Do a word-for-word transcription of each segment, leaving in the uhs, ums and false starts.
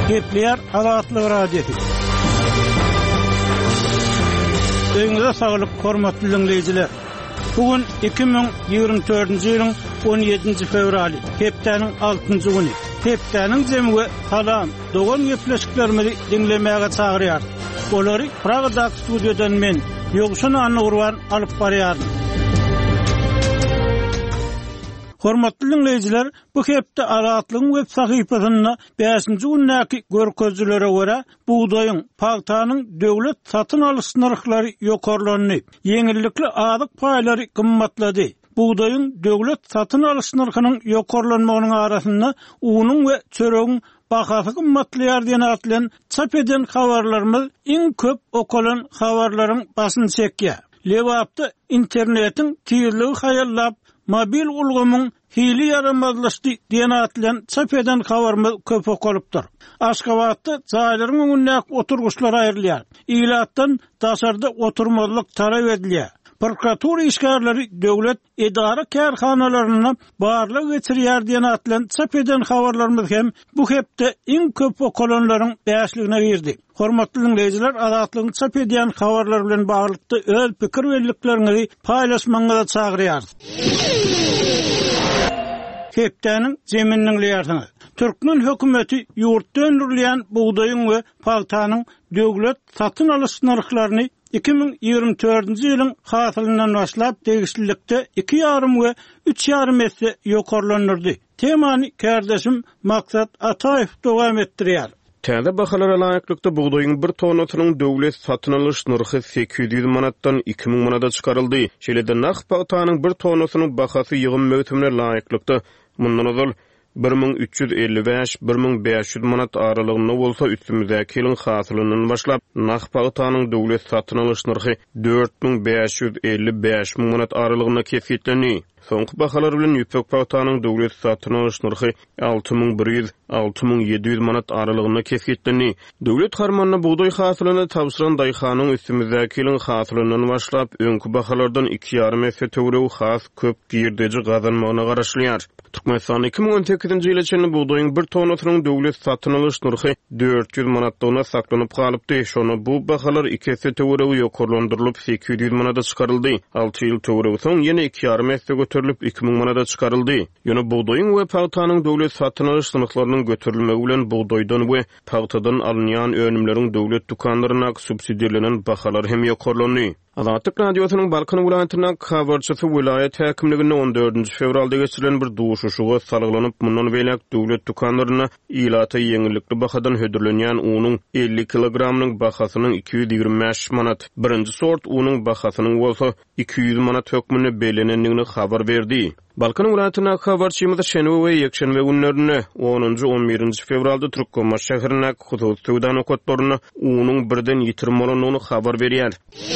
Kepler Azatlyk radiosu. Öňüňizde saglyk, hormatly dinleyijiler. Bugün iki bin ýygrimi dördünji ýylyň on ýedinji fevraly, hepdeniň altynjy güni. Hepdeniň jemgy salam, dogan gepleşiklerimizi dinlemäge çagyrýar. Olary Pragada studiodan men Ýogşan Anurwan alyp barýar. Hormatly dinleyijiler, bu hepde Azatlygyň web sahypasyna beşinji günnäki görkezlere görä buğdaýyň, paýtanyň döwlet satyn alyş narhlary ýokarlany, ýeňillikli azyk paýlary gymmatlady. Buğdaýyň döwlet satyn alyş narhynyň ýokarlanmagynyň arasynda unyň we çöregiň bahasy gymmatlaýar diýen atlan çap eden habarlarymyz iň köp okalan habarlaryň basyny çekýär. Lewapda internetiň tiyirligi hayallap mobil ulgamyň hili yaramazlaşdy diýen atlan çap eden habarymyz köp okalypdyr. Aşgabatda jaýlaryň öňündäki oturguşlar aýrylýar. Ilatdan daşarda oturmalyk talap edilýär. Prokuratura işgärleri döwlet edara kärhanalaryna barlyk geçirýär diýen atlan çap eden habarlarymyz hem bu hepde iň köp okalanlaryň beşligine girdi. Hormatly dinleyijiler, Azatlygyň çap eden habarlar bilen baglykda öz pikir welliklerinizi paýlaşmaňyza çagyrýar. Hepdeniň jeminiň ýardymy. Türkmen hökümeti ýurtda öndürilýän buğdaýyň we paýtanyň döwlet satyn alyş narhlaryny iki bin ýygrimi dördünji ýylyň hasylyndan başlap degişlilikde iki ýarym we üç ýarym esse ýokarlanyrdy. Temany kardeşim Maksat Ataýew dowam etdirýär. Täze bahalara laýyklykda buğdaýyň bir tonasynyň döwlet satyn alyş narhy sekiz ýüz manatdan iki ming manata çykaryldy. Şeýle-de naq paýtanyň bir tonasynyň bahasy ýygyn möhtemine laýyklykda mundan ozal bir bin üç ýüz elli beş - bir bin beş ýüz manat aralygynda bolsa üstümizdäki ýylyň hasylyndan başlap naq paýtanyň döwlet satyn alyş narhy dört bin beş ýüz elli beş ming manat aralygyna kesiplendi. Soňky bahalar bilen ýüpek paýtanyň döwlet satyn alyş narhy alty bin bir ýüz - alty bin ýedi ýüz manat aralygyna kesiplendi. Döwlet harmanyna buğdaý hasylyny tapşyran daýhanyň üstümizdäki ýylyň hasylyndan başlap öňkü bahalardan iki ýarym esse töweregi has köp girdeji gazanmagyna garaşlýar. Türkmenistan iki bin on sekizinji ýyla çenli buğdaýyň bir tonasynyň döwlet satyn alyş narhy dört ýüz manatdan saklanyp galypdy. Şonu bu bahalar iki esse töweregi ýokarlandyrylyp sekiz ýüz manata çykaryldy. alty ýyl töweregi soň ýene iki ýarym esse göterilip iki ming manata çykaryldy. Ýöne buğdaýyň we paýtanyň döwlet satyn alyş narhlarynyň göterilmegi bilen buğdaýdan we paýtadan alynýan önümleriň döwlet dukanlaryna subsidiýalenen bahalar hem ýokarlandy. Azatlyk radiosynyň Balkan vilayatyna habarçysy vilayet häkimligine on dördünji fevralda geçirilen bir duşuşuga salgylanyp mundan beýlek döwlet dukanlaryna ilata ýeňillikli bahadan hödürlenýän unyň elli kilogramynyň bahasynyň iki ýüz ýygrimi beş manat, birinji sort unyň bahasynyň bolsa iki ýüz manat hökmüne belenendigini habar berdi. Balkan vilayatyna habarçymyz şenwe we ýekşenwe günlerine onunji on birinji fevralda Türkmenistan şäherine husus töwdan okatlaryna unyň birden ýitirme bolanyny habar berýär.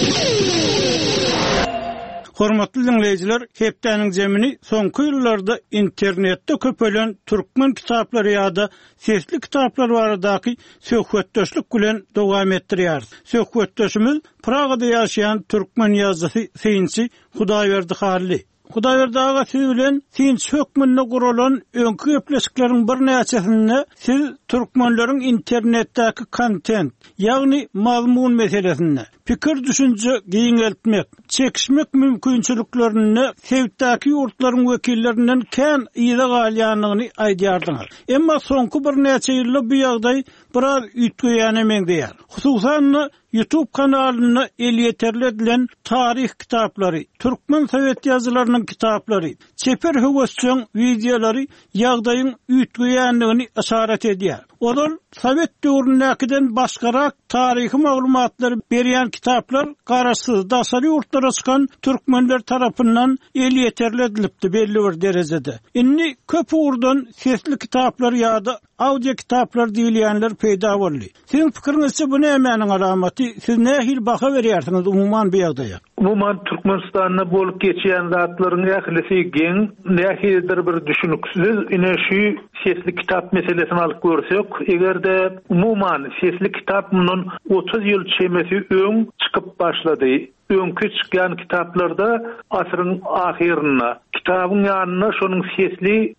Hormatly dinleyijiler, hepdeniň jemini soňky ýyllarda internetde köpelen türkmen kitaplary ýa-da sesli kitaplar baradaky söhbetdeşlik bilen dowam etdirýär. Söhbetdeşimiz Pragada ýaşaýan türkmen ýazgysy Synçy Hudaýberdi Hally. Hudaýberdi aga bilen Synç hökmünde guralan öňkü gepleşikleriň bir näçesinde siz türkmenleriň internetdäki kontent, ýagny mazmun meselesinde pikir düşünje giňeltmek, çekişmek mümkinçiliklerini sevdäki ýurtlaryň wekillerinden kän ýyla galýanlygyny aýdýardyňar. Emma soňky bir näçe ýylda bu ýagdaý biraz ütgeýänemeňdäýär. Hususan YouTube kanalyny el ýeterli edilen tarih kitaplary, türkmen sowet ýazylarynyň kitaplary, çeper höwesçiň videolary ýagdaýyň ütgeýänligini aşarat edýär. Olar Sovet döwründäkiden başgarak tarihi maglumatlary berýän kitaplar garaşsyz daşary ýurtlara çykan türkmenler tarapyndan el ýeterli edilipdi belli bir derejede. Inni köp urdan sesli kitaplar ýa-da audio kitaplar diýilýänler peýda boldy. Siziň pikiriňizçe bu nämenin alamaty? Siz nähil baha berýärsiňiz umuman bu ýagdaýa? Umuman Türkmenistanda bolup geçýän zatlaryň ählisi geň nähildir bir düşünüksiz ine şu sesli kitap meselesini alyp görsek, egerde umuman sesli kitap munun otuz ýyl çemesi öň çykyp başlady. Öňkü çykýan kitaplarda asyryň ahirine, kitabyň ýanyna şonuň sesli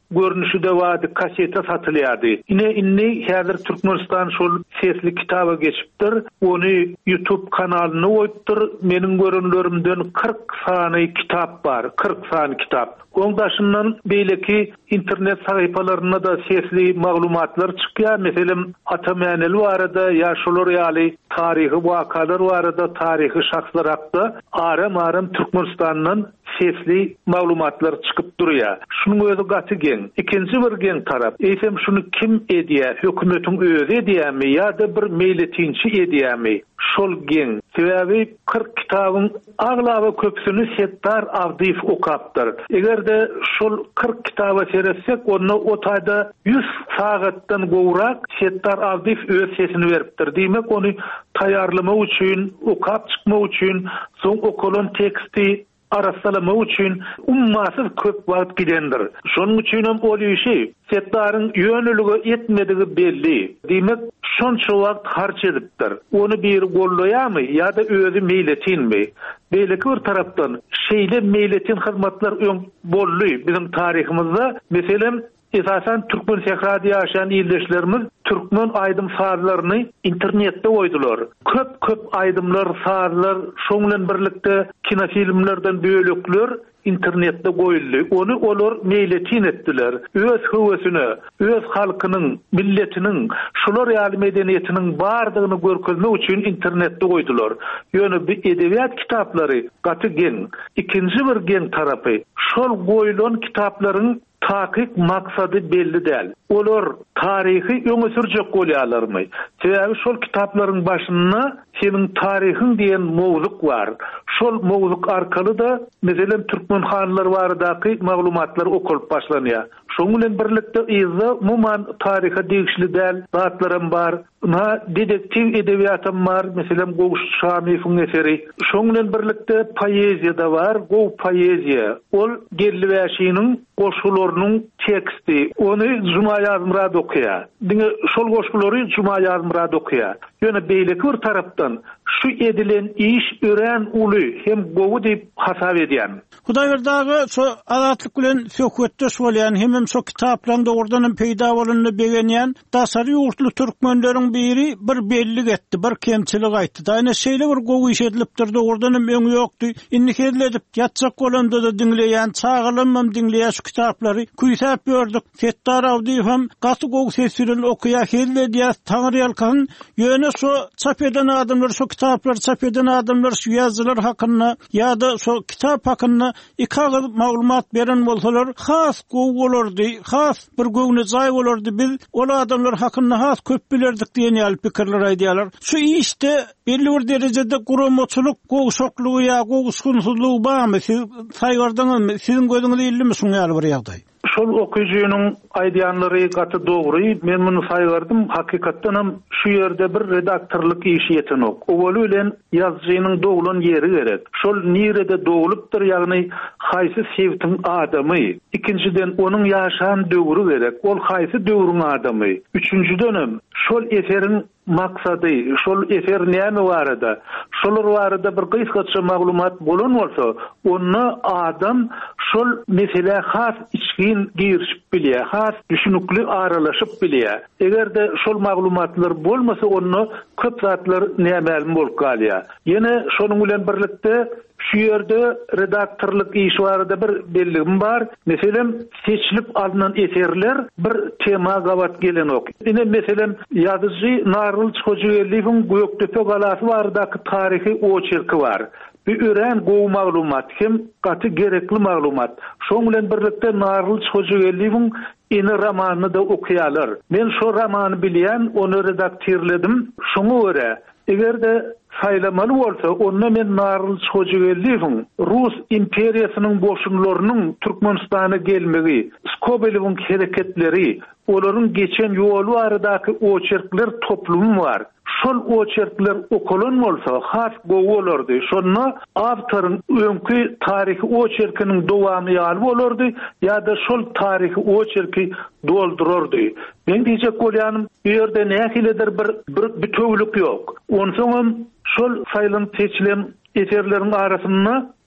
görnüşü de wady kasete satylýardy. Ine inni häzir Türkmenistan şol sesli kitaba geçipdir. Onu YouTube kanalyna goýupdyr. Meniň görünlerimden kırk sany kitap bar. kırk sany kitap. Ondaşyndan beýleki internet sahypalaryna da sesli maglumatlar çykýar. Meselem Atamäneli barada ýaşular ýaly tarihi wakalar barada tarihi şahslar hakda aram-aram Türkmenistanyň sesli maglumatlar çykyp durýar. Şunuň özü gaty geň. Ikinji bir geň tarap. Eýsem şunu kim edýär? Hökümetiň özü edýärmi ýa-da bir meýletinçi edýärmi? Şol geň. Sebäbi kırk kitabyň aglaby köpsüni Settar Avdiýew okapdyr. Egerde şol kırk kitaba seretsek, onu o taýda yüz sagatdan gowrak Settar Avdiýew öz sesini beripdir. Diýmek, onu taýýarlamak üçin, okap çykmak üçin, soň okulan teksti arasalama üçin ummasyz köp wagt gidendir. Şonuň üçin hem ol işi Settar'ın yönülügi etmedigi belli. Diýmek, şonça wagt harç edipdir. Onu bir gollaýarmy ýa-da özü meýletinmi? Beýleki bir tarapdan şeýle meýletin hyzmatlar öň bolly bizim tarihimizde. Meselem esasen Türkmen sehrada ýaşayan ýerleşlerimiz Türkmen aýdym sazlaryny internetde goýdular. Köp köp aýdymlar, sazlar, şoň bilen birlikde kinofilmlerden bölükler internetde goýuldy. Onu olar meýletin etdiler. Öz höwesini, öz halkynyň, milletiniň, şular ýaly medeniýetiniň bardygyny görkezmek üçin internetde goýdular. Ýöne bir edebiýat kitaplary gaty geň. Ikinji bir geň tarapy, şol goýulan kitaplaryň tahkik maksady belli däl. Olar tarihi öňe sürjek bolýarlarmy? Sebäbi şol kitaplaryň başynda senin tarihin diyen mowzuk var. Şol mowzuk arkaly da meselem Türkmen hanlary baradaky maglumatlar okulyp başlanýar. Şoň bilen birlikde ýa muman tariha degişli däl zatlarym bar. Na dedektiv edebiýatym bar, meselem Goguş Şamyýewiň eseri. Şoň bilen birlikde poeziýa da bar, gow poeziýa. Ol Gerli Wäşiňiň goşgularynyň teksti. Onu Juma Ýazmyrad okýar. Diňe şol goşgulary Juma Ýazmyrad okýar. Ýöne beýleki bir tarapdan şu edilen iş ören uly hem gowy diýip hasap edýän. Hudaýberdagy şu azatlyk bilen söhbetdeş bolýan hem şu kitaplarynda ordan peýda bolanyny begenýän dasary ýurtly türkmenleriň biri bir belli getdi, bir kemçilik aýtdy. Daýna şeýle bir gowy iş edilipdirdi, ordan öňü ýokdy. Indiki edip ýatsak bolanda da diňleýän, çağılanmam diňleýän şu kitaplary kuýsap gördük. Settar Avdiýew hem gaty gowy seslen okýar, helle diýär taňry ýalkan ýöne şu çap eden adamlar, şu kitaplar çap eden adamlar şu ýazgylar hakynda ýa-da şu kitap hakynda iki agyr maglumat beren bolsalar, has gowy bolardy, has bir gowny jaý bolardy. Biz ol adamlar hakynda has köp bilerdik diýen ýaly pikirler aýdýarlar. Şu işte belli bir derejede guramaçylyk, gowşoklugy ýa gowşunsuzlygy barmy? Siz saýgardyňyzmy? Siziň gözüňizde illimi şu ýaly bir ýagdaý? Şol okuyucunun aýdýanlary gaty dogry. Men muny saýgardym. Hakykatdan hem şu ýerde bir redaktorlyk işi ýetenok. Owul bilen ýazgynyň doglan ýeri gerek. Şol nirede dogulupdyr, ýagny haýsy sevtiň adamy. Ikinciden onuň ýaşan döwrü gerek. Ol haýsy döwrüň adamy. Üçüncüden hem şol eseriň maksady, şol eser näme barada? Şolar barada bir gysgaça maglumat bolan bolsa, onu adam şol mesele has içgin girişip bilýär, has düşünükli aralaşyp bilýär. Egerde şol maglumatlar bolmasa, onu köp zatlar näme bolup galýar. Ýene şonuň bilen birlikde şu ýerde redaktorlyk iş barada bir belligim bar. Meselem seçilip alınan eserler bir tema gabat gelen ok. Ine meselem ýazyjy Narıl Çocuğeli'nin Göktepe galasy baradaky tarihi oçerki var. Bir ören gowy maglumat, hem gaty gerekli maglumat. Şoň bilen birlikde Narıl Çocuğeli'nin ine romanyny da okýarlar. Men şu romany bilýän, onu redaktorledim. Şoňa görä, egerde saylamaly bolsa, onda men Narıl Çocuğeli'nin Rus imperiýasynyň boşunlarynyň Türkmenistana gelmegi, Skobelewň hereketleri, olaryň geçen ýolu aradaky oçerkler toplumy var. Şol oçerkler okulan bolsa, has gowy bolardy. Şonu awtoryň öňkü tarihi oçerkiniň dowamy ýaly bolardy, ýa-da şol tarihi oçerki doldurardy. Men diýjek bolýanym, bu ýerde nähilidir bir bir bütünlük ýok. Onsoň şol saýlan seçilen eserleriň arasynda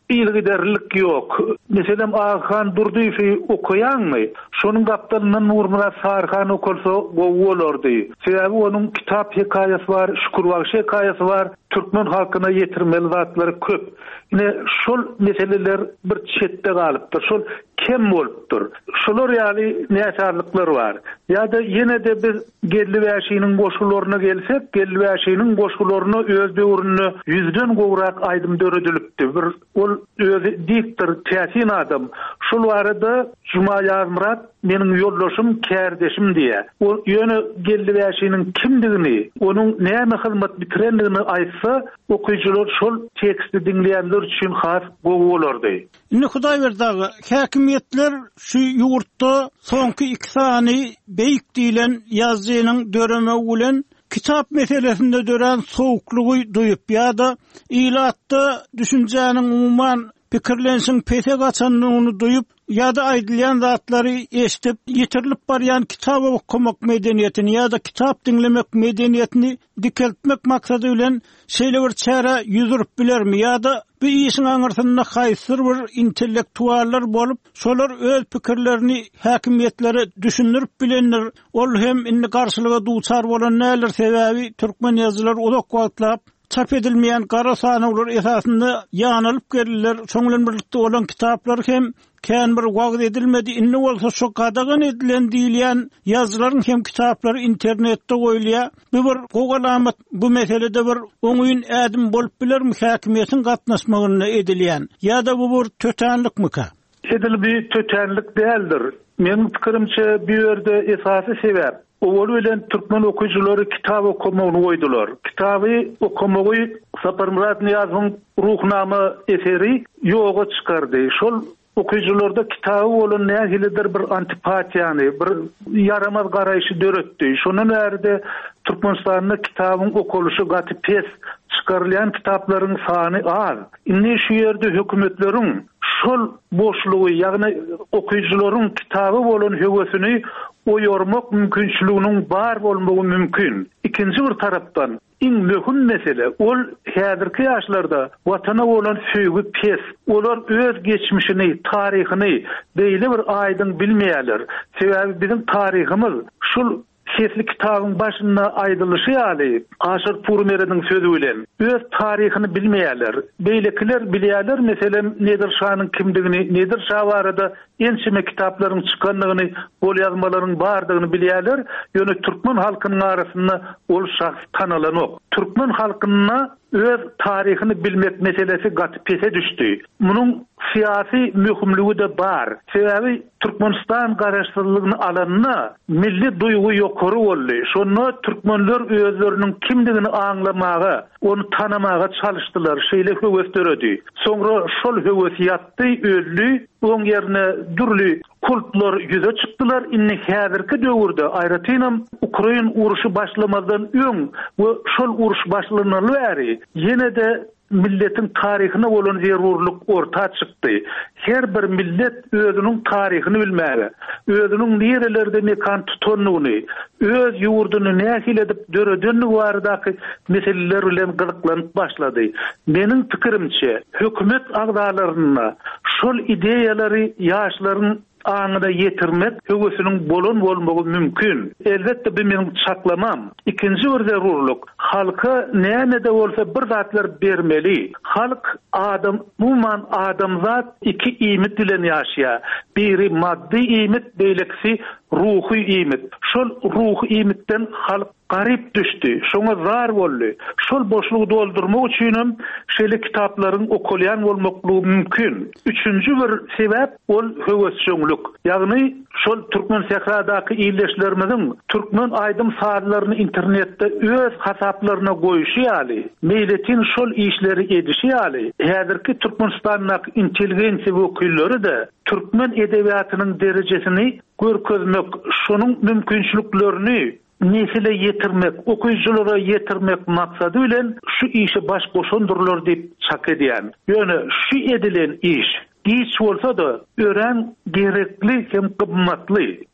ilgiderlik yok. Meselem Ağahan Durduýy okuyanmy? Şonuň gapdalynyň Nurmurat Sarhan okulsa gowy bolardy. Sebäbi onuň kitap hekaýasy var, Şükürbaşy hekaýasy var, türkmen halkyna ýetirmeli zatlary köp. Ine şol meseleler bir çetde galypdyr. Şol kem bolupdyr. Şolar ýaly näçarlyklar var. Ýa-da ýene de biz Gelli Wäşiniň goşgularyna gelsek, Gelli Wäşiniň goşgularyna öz döwrüni yüzden gowrak aýdym döredilipdi. Bir ol özi diktir, täsin adam. Şol barada Juma Ýazmurat meniň ýoldaşym, kärdeşim diýe. O ýöne Gelli Wäşiniň kimdigini, onuň näme hyzmat bitirenligini aýtsa, okuyjylar şol teksti dinleýänler üçin has gowy bolardy. Indi Hudaý berdi, häkimetler şu ýurtda soňky iki sany beýik diýilen ýazgynyň döreme bilen kitap meselesinde dören soğukluğu duyup ya da ilatda düşüncenin umuman pikirlensin pete kaçanlığını duyup ya da aydılyan zatları eşitip yitirilip barayan kitap okumak medeniyetini ya da kitap dinlemek medeniyetini dikeltmek maksadıyla şeyle bir çare yüzürüp biler mi ya da bir işin anırtında haysır bir intellektuallar bolup solar öz pikirlerini hakimiyetlere düşünürüp bilenler ol hem inni karşılığa duçar bolan näler sebebi Türkmen yazılar ulak vatlap çap edilmeyen kara sanıwlar esasında yanılıp gelirler. Şoňlan birlikde olan kitaplar hem kän bir wagt edilmedi. Inni bolsa şo gadagan edilen diýilýän yazılaryň hem kitaplar internetde goýulýar. Bu bir gogalamat bu meselede bir oňuýun ädim bolup bilermi häkimiýetiň gatnaşmagyna edilýän? Ya da bu bir tötenlikmika? Edil bir tötenlik däldir. Meniň pikirimçe bir ýerde esasy sebäp Owul bilen türkmen okuyjylary kitap okumagyny goýdular. Kitaby okumagy Saparmurat Niyazyň ruhnama eseri ýoga çykardy. Şol okuyjylarda kitaby bolan nähilidir bir antipatiýany, bir yaramaz garaýşy döretdi. Şonuň bärde Türkmenistanda kitabyň okuluşy gaty pes, çykarylýan kitaplaryň sany az. Indi şu ýerde hökümetleriň şol boşlugy, ýagny okuyjylaryň kitaby bolan höwesini oýarmak mümkinçiliginiň bar bolmagy mümkin. İkinji bir tarapdan iň möhüm mesele ol häzirki ýaşlarda watana bolan söýgü pes. Olar öz geçmişini, taryhyny beýle bir aýdyň bilmeýärler. Sebäbi bizim taryhymyz şol sesli kitabyň başynda aýdylýşy ýaly Aşyr Purmerediň sözü bilen öz taryhyny bilmeýärler. Beýlekiler bilýärler, meselem Nedir Şah'nyň kimdigini, Nedir Şah barada ençime kitaplaryň çykanlygyny, bol ýazmalaryň bardygyny bilýärler. Ýöne türkmen halkynyň arasynda ol şahs tanalanok. Türkmen halkyna öz taryhyny bilmek meselesi gaty pese düşdi. Munyň siyasi möhümligi de bar. Sebäbi Türkmenistan garaşdyrlygyny alanyna milli duýgu ýokary boldy. Şonu türkmenler özleriniň kimdigini aňlamagy, onu tanamaga çalışdylar, şeýle höwes döredi. Soňra şol höwes ýatdy, öldü, oň ýerine dürli kultlar ýüze çykdylar. Inni häzirki döwürde aýratynam Ukraina uruşy başlamadan öň we şol uruş başlanaly bäri ýene de milletin taryhyna bolan zerurluk orta çykdy. Her bir millet özüniň taryhyny bilmäli. Özüniň nerelerde mekan tutanlygyny, öz ýurduny nähil edip döredenligi baradaky meseleler bilen gyzyklanıp başlady. Meniň pikirimçe, hökümet agdalaryna şol ideýalary ýaşlaryň aňyna ýetirmek höwesiniň bolan bolmagy mümkin. Elbetde bu meniň çaklamam. İkinji bir zerurluk, halka näme-de bolsa bir zatlar bermeli. Halk adam, umuman adamzat iki iýmit bilen ýaşaýar. Biri maddi iýmit, beýlekisi ruhy iýmit. Şol ruhy iýmitden halk garip düşdi. Şoňa zar boldy. Şol boşlugy doldurmak üçin şeýle kitaplaryň okulýan bolmaklygy mümkin. Üçüncü bir sebäp ol höwesçilik. Ýagny şol türkmen sehradaky ýerleşlerimiziň türkmen aýdym saatlaryny internetde öz hasaplaryna goýuşy ýaly, meýletin şol işleri edişi ýaly. Häzirki Türkmenistanyň intelligensiýa wekilleri de türkmen edebiýatynyň derejesini görkezmek, şonuň mümkinçiliklerini nesile yetirmek, okuyuculara yetirmek maksadı bilen şu işi baş koşundurlar deyip çak edýän. Ýöne şu edilen iş, iş bolsa da ören gerekli hem kımmatly.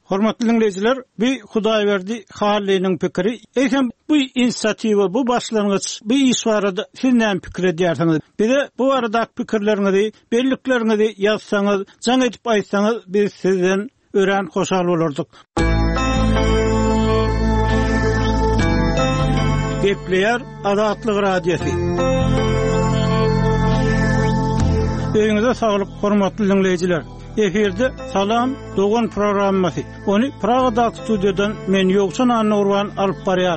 Hormatly dinleyijiler, bir Hudaýberdi Hallynyň pikiri. Eýsem bu inisiatiwa, bu başlangyç, bu iş barada siz näme pikir edýärsiňiz? Bire bu arada pikirleriňizi, belliklerinizi ýazsaňyz, jaň edip aýtsaňyz, biz sizden ören hoşal bolardyk. Gepleýär Azatlyk radiosi. Öňüňizde saglyk, hormatly dinleyijiler. Eferde Salam Dogan programmasy. Onu Pragada stüdyodan men Ýogçan Anurwan alyp barýar.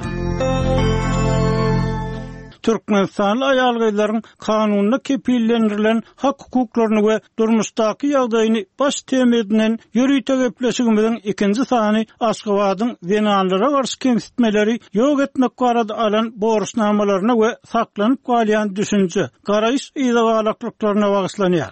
Türkmenistanly aýalgylaryň kanunyna kepillendirilen hak hukuklaryny we durmuşdaky ýagdaýyny baş temedinden ýürüýte gepleşigimiziň ikinji sany Aşgabatyň zenanlara garşy kemsitmeleri ýok etmek barada alan borçnamalaryna we saklanyp galýan düşünje, garaýyş ýa-da bagyslanýar.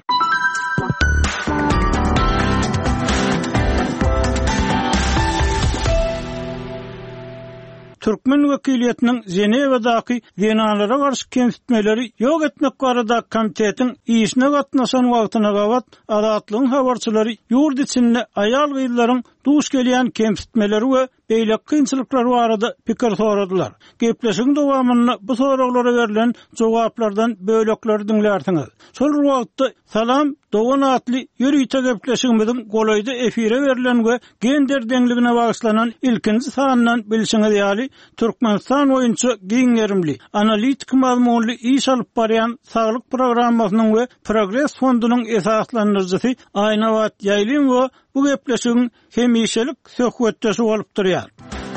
Türkmen wekiliýetiniň Ženewadaky zenanlara garşy kemsitmeleri ýok etmek barada komitetiň işine gatnaşan wagtyna gabat Azatlygyň habarçylary ýurt içinde aýal gyýlaryň duş gelýän kemsitmeleri we beýle kynçylyklary barada pikir soradylar. Gepleşigiň dowamyny bu soraglara berilen jogaplardan bölekleri dinlärsiňiz. Şol wagtda Salam Dogan atly ýürüýte gepleşigimiziň golaýda efire berilen we gender deňligine bagyşlanan ilkinji sanyndan bilşiňiz ýaly Türkmenistan boýunça giňerimli, analitik mazmunly iş alyp barýan saglyk programmasynyň we Progress fondunyň esaslandyrjysy Aýnawat Ýaýlym we bu gepleşigiň hemişelik söhbetdeşi bolup durýar.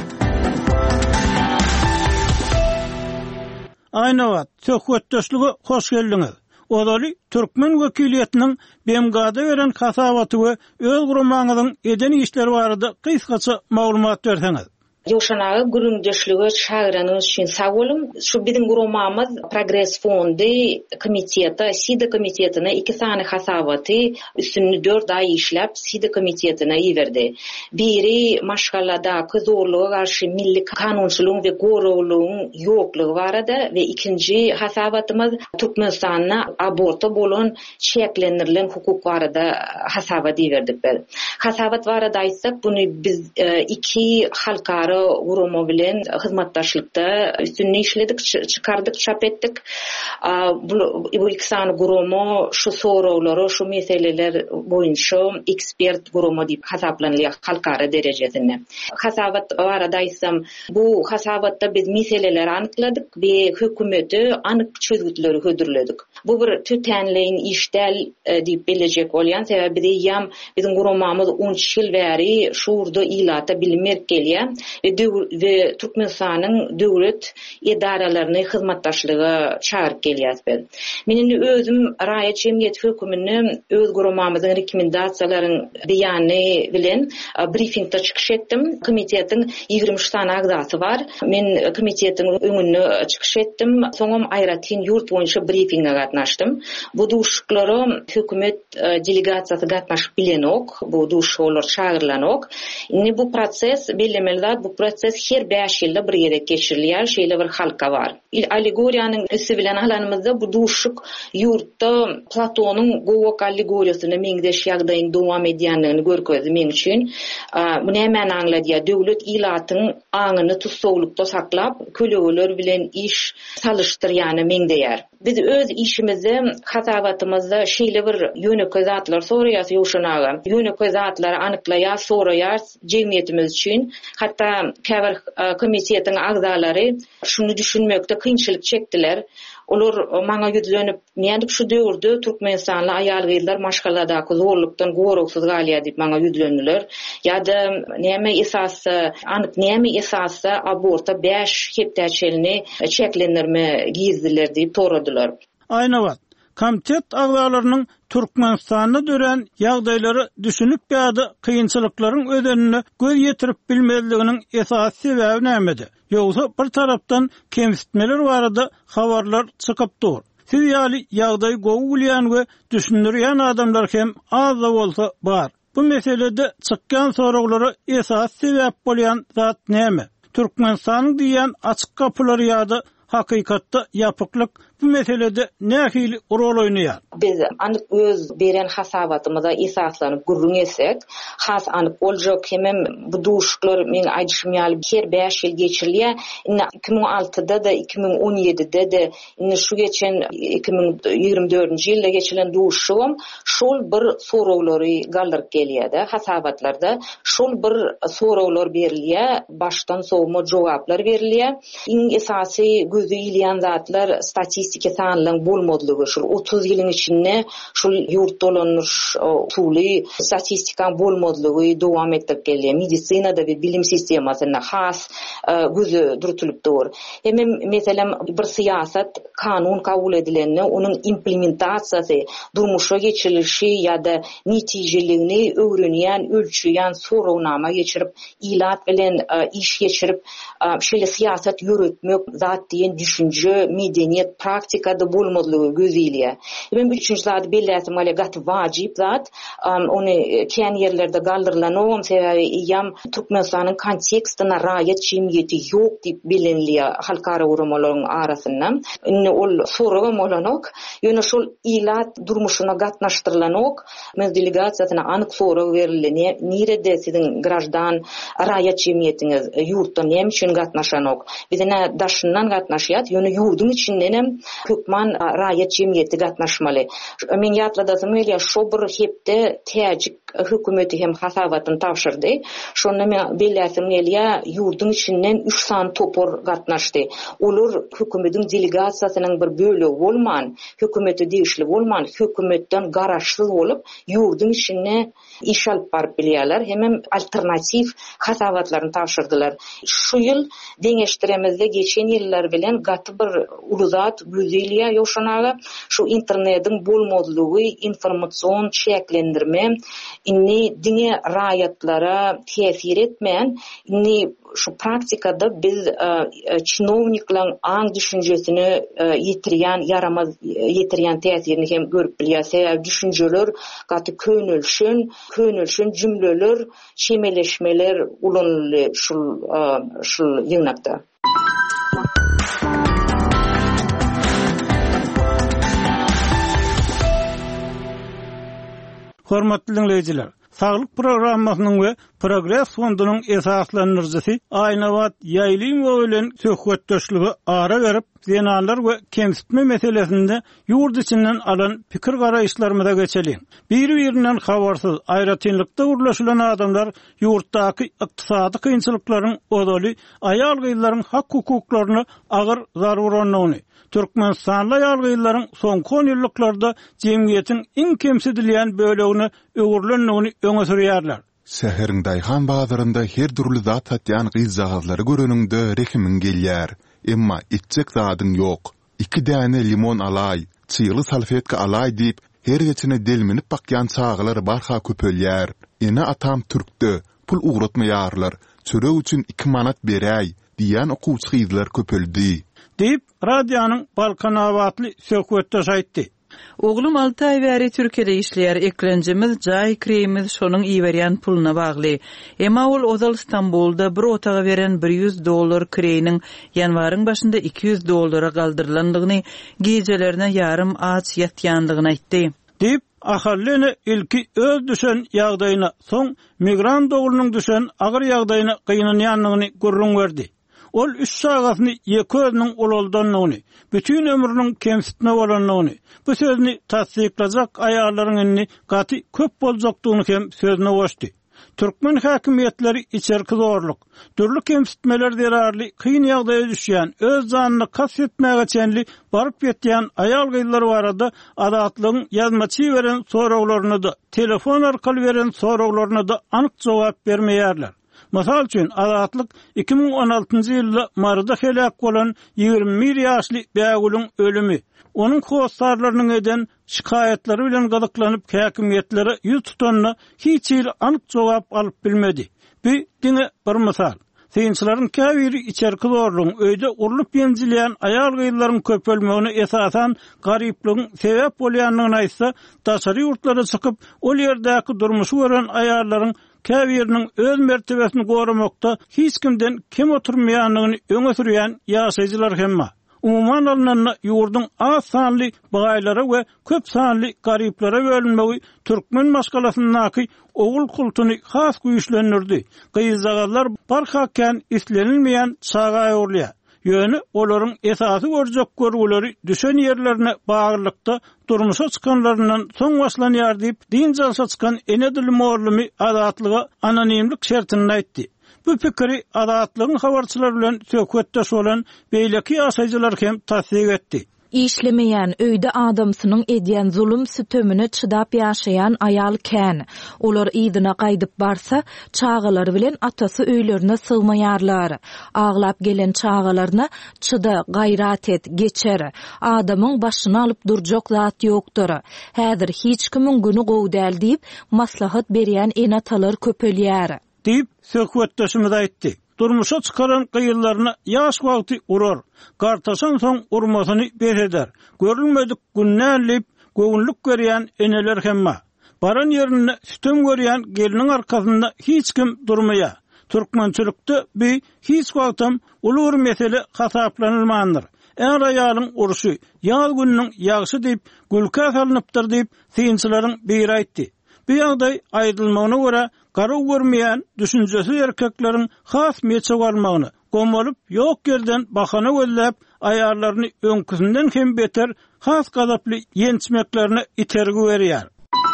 Aýnawat, söhbetdeşlige hoş geldiňiz. Odaly Türkmen wekiliýetiniň B M G'da beren hasabaty we öz guramaňyzyň eden işleri barada kysgaça maglumat berseňiz. Ýoşanagy gürüňdeşligi şaýranyň üçin sag bolun. Şu biziň guramamyz Progress fondy komiteti, SIDA komitetine iki sany hasabaty üstünni dört ay işläp SIDA komitetine ýiberdi. Biri maşgallada zorluğa garşy milli kanunçylygyň we gorowlugyň ýoklugy barada we ikinji hasabatymyz Türkmenistanyň aborta bolan çeklendirilen hukuk barada hasabat ýiberdik. Hasabat barada aýtsak, buny biz iki halkara gurama bilen hyzmatdaşlykda üstünni işledik, çıkardık, çap etdik. Bu iki sany gurama şu sorawlary, şu meseleler boýunça ekspert gurama diýip hasaplanýar halkara derejesinde. Hasabat barada aýtsam, bu hasabatda biz meseleleri anykladyk we hökümeti anyk çözgütleri hödürledik. Bu bir tütenleýin işdel diýip biljek bolýan sebäbi diýýäm, biziň guramamyz on üç ýyl bäri şurda ilata bilmer gelýär ve Türkmenistanyň döwlet edaralaryny hyzmatdaşlyga çağırıp gelýär. Meniň özüm raýat jemgyýet hökümini öz guramamyzyň rekomendasiýalaryň beýany bilen briefingde çykyş etdim. Komitetiň ýigirme üç tane agzasy bar. Men komitetiň öňüne çykyş etdim. Soňam aýratyn ýurt boýunça briefingge gatnaşdym. Bu duşuklary hökümet delegasiýasy gatnaşyp bilenok, bu duşular çağırlanok. Indi bu proses bellemeli, bu proses her beş ýylda bir ýerde geçirilýär, şeýle bir halka bar. Il allegoriýanyň üstü bilen alanymyzda bu duşuk ýurtda Platonyň gowak allegoriýasyny meňdeş ýagdaýyň dowam edýändigini görkezdi men üçin. Bu näme aňladýar? Döwlet ilatyň aňyny tutsawlykda saklap, kölegeler bilen iş salışdyrýany meňdeýär. Biz öz işimizi hasabatymyzda şeýle bir ýönekli zatlar soraýas ýoşanaga. Ýönekli zatlary anyklaýar, soraýar jemgyýetimiz üçin. Hatda käbir komitetiň agzalary şunu düşünmekde kynçylyk çekdiler. Olar maňa ýüzlenip, "Nädip şu döwürde Türkmenistanly aýal gyýlar maşgalladaky zorlukdan gorowsuz galýar" diýip maňa ýüzlendiler. Ýa-da näme esasy, anyk näme esasy aborta beş hepdäçelini çeklendirme gizdiler diýip soradylar. Aýnawat, komitet agzalarynyň Türkmenistanyna dören ýagdaýlary düşünüp ýa-da kynçylyklaryň ödenine göz ýetirip bilmezliginiň esas sebebi nämedi? Ýogsa bir tarapdan kemsitmeler barada habarlar çykyp dur. Siz ýaly ýagdaý gowulýan we düşündirýän adamlar hem az da bolsa bar. Bu meselede çykkan soraglara esas sebäp bolýan zat näme? Türkmenistanyň diýen açyk kapylary ýa-da hakykatda ýapyklyk bu meselede nähili rol oýnaýar? Biz anyk öz beren hasabatymyza esaslanıp gurrun etsek, has anyk boljak hemem bu duşuklar men aýdşmaýaly her beş ýyl geçirilýär. iki bin on altyda da iki bin on ýedide de şu geçen iki bin ýygrimi dördünji ýylda geçilen duşum şol bir soraglary galdyryp gelýär-de hasabatlarda. Şol bir sorawlar berilýär, başdan sowma jogaplar berilýär. Iň esasy gözü ýylýan zatlar statistika sanlyň bolmadlygy şol otuz ýylyň içinde şol ýurt dolanýar usuly statistika bolmadlygy dowam etdirip gelýär. Medisinada we bilim sistemasyna has gözü durutulup dur. Hemem meselem bir siýasat kanun kabul edilenine onun implementasiýasy, durmuşa geçirilişi ýa-da netijeligini öwrenýän, ölçüýän sorawnama geçirip, ilat bilen iş geçirip, şeýle siýasat ýöretmek zat diýen düşünje, medeniýet praktikada bolmadlygy gözleýär. Hemem üçünçi zat belläsmeli gat wajyp zat, ony kän ýerlerde galdyrylanyň sebebi ýam Türkmenistanyň kontekstine raýat jemgyýeti ýok diýip bilinýär halkara uramalaryň arasynda. Indi ol soragy bolanok, ýöne şol ilat durmuşyna gatnaşdyrylanyk, men delegasiýasyna anyk sorag berilýär. Nirede siziň grajdan raýat jemgyýetiňiz ýurtdan näme üçin gatnaşanyk? Bizine daşyndan gatnaşýat, ýöne ýurdun içinden hem köpman raýat jemgyýeti gatnaşmaly. Men ýatladasym elýär, şo bir hepde täjik hökümeti hem hasabatyn tapşyrdy. Şonu men belläsim elýär, ýurdun içinden üç san topor gatnaşdy. Olar hökümetiň delegasiýasynyň bir bölegi bolman, hökümeti diýişli bolman, hökümetden garaşsyz bolup ýurdun içine iş alyp baryp bilýärler. Hemem alternativ hasabatlaryny tapşyrdylar. Şu ýyl deňeşdiremizde geçen ýyllar bilen gaty bir uluzat güzelýär ýoşanaga şu internetiň bolmadlygy, informasiýon çeklendirme, inni diňe raýatlara täsir etmeýän, inni şu praktikada biz çinovniklaryň aň düşünjesini ýetirýän, yaramaz ýetirýän täsirini hem görüp bilýär. Düşünjeler gaty könülşün, könülşün jümleler, şemeleşmeler ulanly şul şul ýygnakda. Hormatly dinleyijiler, Saglyk programmasynyň we Progress fondunyň esaslanyrjysy Aýnawat Ýaýlymow bilen söhbetdeşligi ara berip, zenanlar we kemsitme meselesinde ýurt içinden alan pikir garaýşlarymyza geçelim. Bir-birinden habarsyz, aýratynlykda urlaşylan adamlar ýurtdaky ykdysady kynçylyklaryň odaly aýal gyýlaryň hak hukuklaryny agyr zaruranyny, Türkmenistanly aýal gyýlaryň soňky on ýyllyklarda jemgyýetiň iň kemsidilýän bölegini öwürlendigini öňe sürýärler. Säheriň daýhan bazarynda her türlü zat satýan gyzagazlary göreningde rehimin gelýär. Emma içjek zadyň ýok. iki däne limon alay, çyýly salfetka alay diýip her geçine delminip bakýan çağlar barha köpelýär. Ene atam türkde, pul ugratmaýarlar, çörek üçin iki manat beräý diýen okuwçy gyzlar köpeldi. Deyip radiyanyň Balkanawatly söhbetdeş aýtdy. Oglum alty ay bäri Türkiýede işleýär, eklenjimiz, jaý kiremiz şonuň iýberýän puluna bagly. Emma ol ozal İstanbulda bir otaga beren bir yüz dollar kireyiniň ýanwaryň başynda iki yüz dollara galdyrlandygyny, gejelerine ýarym aç ýatýandygyny aýtdy. Deyip ahallene ilki öz düşen ýagdaýyna, soň migrant oglunyň düşen agyr ýagdaýyna gynanýanlygyny gurrun berdi. Ol üç sagatyny ýeki özüniň ololdanlygyny, bütün ömrüniň kemsitme bolanlygyny, bu sözüni tasdiklajak aýallaryň inni gaty köp boljakdygyny hem sözüne goşdy. Türkmen häkimetleri içerki zorluk, türlü kemsitmeler derarly kyn ýagdaýa düşýän, öz zanyny kas etmäge çenli baryp ýetýän aýal gyýlar barada adatlygyň ýazmaçy beren soraglaryny da, telefon arkaly beren soraglaryny da anyk jogap bermeýärler. Masal üçin adatlyk iki bin on altynjy ýylda Marda helak bolan ýygrimi bir ýaşly bägulüň ölümi, onun howsarlarynyň eden şikayetlari bilen gadyklanyp häkimetlere ýüz tutanyna hiç ýyl anyk jogap alyp bilmedi. Bu diňe bir masal. Synçylaryň käbiri içerki zorlugyň öýde urulup ýenjilýän aýal gyýlaryň köpelmegine esasan garyplygyň sebäp bolýanlygyny aýtsa, daşary ýurtlara çykyp ol ýerdäki durmuşy gören aýallaryň käbiriniň öz mertebesini goramakda hiç kimden kim oturmaýanlygyny öňe sürýän ýaşaýjylar hemma. umuman alınanna yurdun az sanly baýlara we köp sanly garyplara bölünmegi türkmen maskalasynyňky ogul kultuny has güýçlendirdi. Gyýzagalar barkaken islenilmeýän çaga ýorlýar. Ýöne olaryň esasy görjek görgüleri düşen ýerlerine baglykda durmuşa çykanlaryndan soň başlanýar diýip din jalsa çykan enedil morlumy adatlyga anonimlik şertini aýtdy. Bu pikiri adatlygyň habarçylary bilen söhbetdeş bolan beýleki ýaşaýjylar hem tasdik etdi. İşlemeyen öýde adamsynyň edýän zulüm sütömüne çydap ýaşaýan ayal kän. Olar ýydyna gaýdyp barsa, çağalary bilen atasy öýlerine sygmaýarlar. Aglap gelen çağalaryna çyda, gaýrat et, geçer. Adamyň başyny alyp durjak zat ýokdur. Häzir hiç kimiň güni gowy däl diýip maslahat berýän enatalar köpelýär. Diýip söhbetdeşimiz aýtdy. Durmuşa çıkaran kıyırlarına yaş vakti urur. Kartasan son urmasını bereder. Görülmedik günnärlip göwnlük görýän eneler hemma. Baran yerine sütüm görýän gelinin arkasında hiç kim durmaya. Türkmençilikde bir hiç vaktam ulur mesele hasaplanılmandır. Er aýalyň urşy, ýaz günniň ýagşy diýip gülkä salnypdyr diýip synçylaryň bir aýtdy. Bu ýagdaý aýdylmagyna görä garaw görmeýän düşünjesi erkekleriň has meçe almagyny, gomalyp ýok yerden bahana gözläp aýarlaryny öňküsinden hem beter has gazaply ýençmeklerini itergi berýär.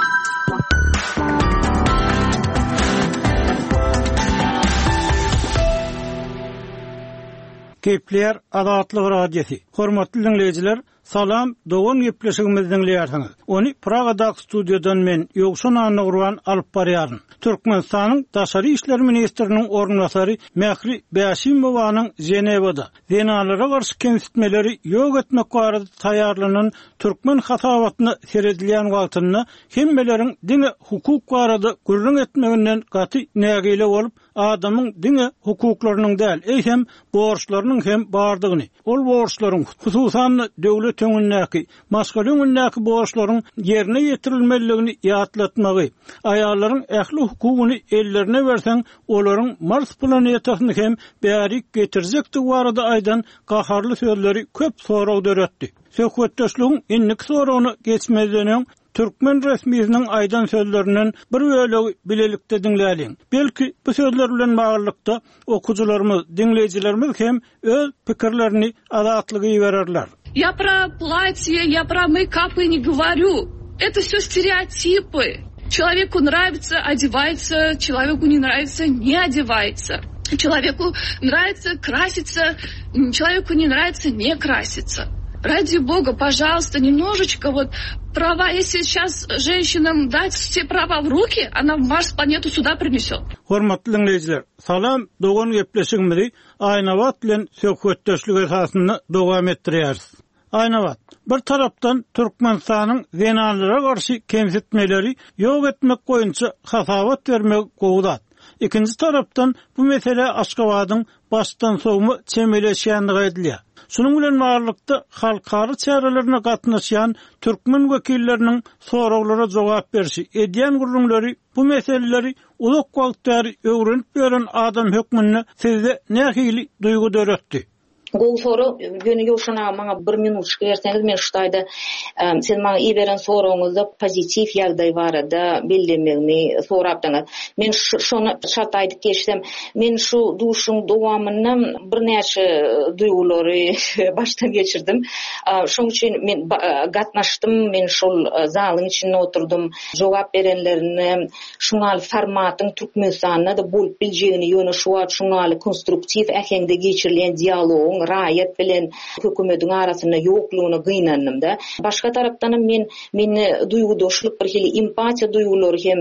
Kepler adatlyk radiosi. Hormatly dinleyijiler, salam, dogan gepleşigimizi dinleýärsiňiz. Ony Pragadaky studiodan men Ýogşan Anagurwan alyp barýaryn. Türkmenistanyň Daşary işler ministriniň ornasary Mähri Bäşimowanyň Jenewada zenalara garşy kemsitmeleri ýok etmek barada taýarlanan türkmen hatawatyny seredilýän wagtyny hemmelerin dine hukuk barada gürrüň etmeginden gaty nägile bolup adamyň dine hukuklarynyň däl, eýsem borçlarynyň hem bardygyny. Ol borçlaryň hususan döwlet öňündäki, maskal öňündäki borçlaryň ýerine ýetirilmeligini ýatlatmagy, aýallaryň ähli hukugyny ellerine bersen, olaryň Mars planetasyny hem bärik getirjekdi barada aýdan gaharly sözleri köp soraw döretdi. Söhbetdeşligiň innik sorawyny geçmezden Türkmen resmiýetiniň aýdan sözlerinden bir bölegi bilelikde dinläliň. Belki bu sözler bilen baglykda okujularymyz, dinleyijilerimiz hem öz pikirlerini adatlygy bererler. Я про платье, я про мейкапы не говорю. Это все стереотипы. Человеку нравится — одевается, человеку не нравится — не одевается. Человеку нравится краситься, человеку не нравится — не краситься. Ради Бога, пожалуйста, немножечко вот права. Если сейчас женщинам дать все права в руки, она Марс планету сюда принесет. Hormatly dinleyijiler, salam, dogan gepleşigimizi Aýnawat bilen söhbetdeşlik esasyny dowam etdirýäris. Aýnawat, bir tarapdan Türkmenistanyň zenalara garşy kemsitmeleri ýok etmek goýunça hasawat bermek gowdat. İkinci tarapdan bu mesele Aşgabatyň başdan sowma çemeleşýändigi aýdylýar. Şunun bilen barlykda halkary çärelerini gatnaşýan türkmen wekilleriniň sorawlara jogap berişi, edýän gurulmaly bu meseleleri ulak wagtlar öwrenip beren adam hökmüne sizde nähili duýgu döretdi? Gol soru göni Ýogşana maňa bir minut berseňiz men şutaýda sen maňa iyi beren soragyňyzda pozitiv ýagdaý barada bildirmegini sorapdyňyz. Men şonu şart aýdyp geçdim. Men şu duşuň dowamyny bir näçe duýgulary başdan geçirdim. Şoň üçin men gatnaşdym, men şol zalyň içinde oturdum. Jogap berenlerini şuňal formatyň Türkmenistanda da bolup biljegini ýöne şu wagt şuňal konstruktiv ähengde geçirilen dialog raýat bilen hökümetiň arasynda ýoklugyna gynandym-da. Başga tarapdan men meni duýgudoşlyk bir hili empatiýa duýgulary hem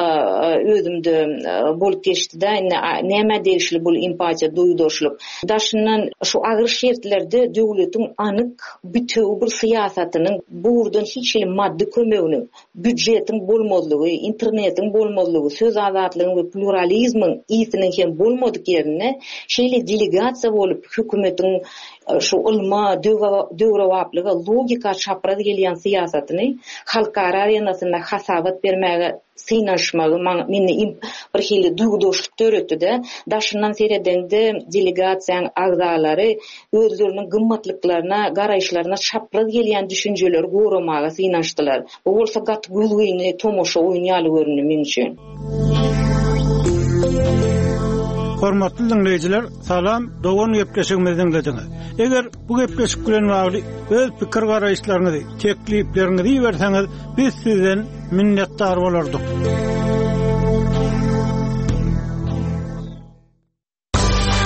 özümde bolup geçdi-de. Näme diýişli bu empatiýa duýgudoşlyk? Daşyndan şu agyr şertlerde döwletiň anyk bütöw bir syýasatynyň burdan hiç hili maddi kömegini, büdjetiň bolmazlygy, internetiň bolmazlygy, söz azatlygyny we pluralizmiň ýetiniň hem bolmadyk ýerine şeýle delegasiýa bolup hökümetiň özüniň şu ulma, döwrewaplygy, logika çapraz gelýän siýasatyny halkara arenasynda hasabat bermäge synaşmagy meni bir hili duygudoşluk öğretdi. Daşyndan seredende delegasiýaň agzalary özleriniň gymmatlyklaryna, garaýşlaryna çapraz gelýän düşünjeleri goramaga synaşdylar. Bu bolsa gat gülgüni tomoşa oýnaýaly görünýär men üçin. Hormatly dinleyijiler, salam, dogan gepleşigimizden gediňiz. Eger bu gepleşik bilen bagly öz pikir garaýşlaryňyzy, teklipleriniňizi berseňiz, biz sizden minnetdar bolardyk.